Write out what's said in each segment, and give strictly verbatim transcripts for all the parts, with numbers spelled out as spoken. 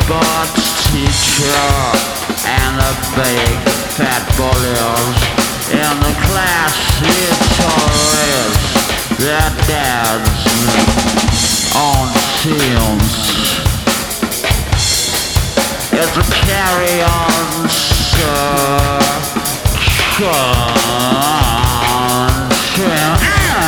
sports teacher and the big fat bullies in the class toys their dads on teams. It's a carry-on country.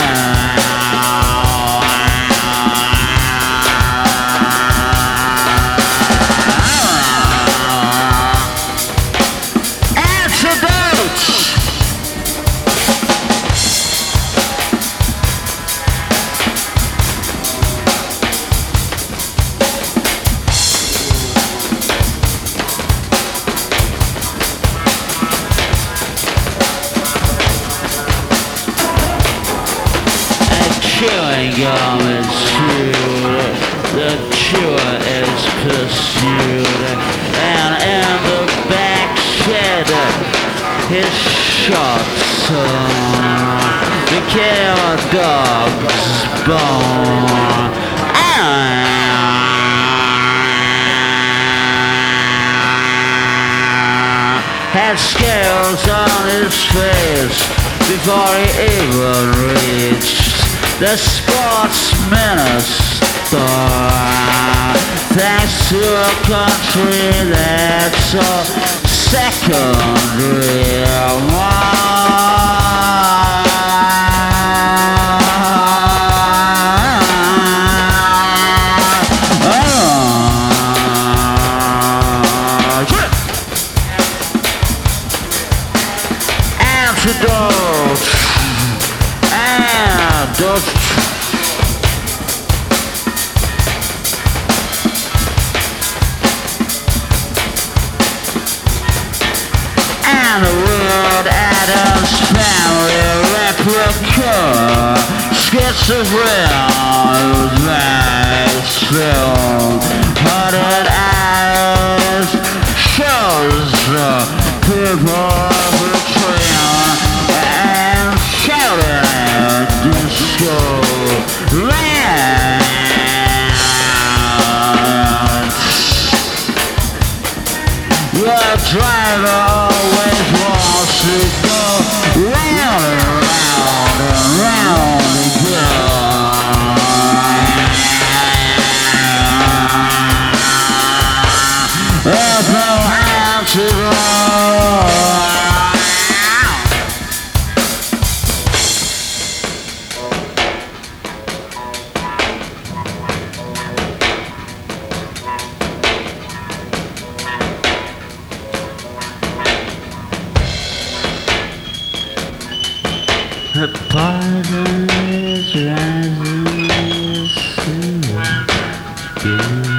Chewing gum is chewed, the chewer is pursued, and in the back shed, his shots became a dog's bone. Had scales on his face before he even reached the sports minister. Thanks to a country that's so secondary. Antidote. Antidote. And the weird Addams Family replica, schizophrenia, Max film, hundred eyes, shows people betraying and shouting at disco rants. The driver always wants to go round and round and round again. There's no antidote. The poison is rising soon.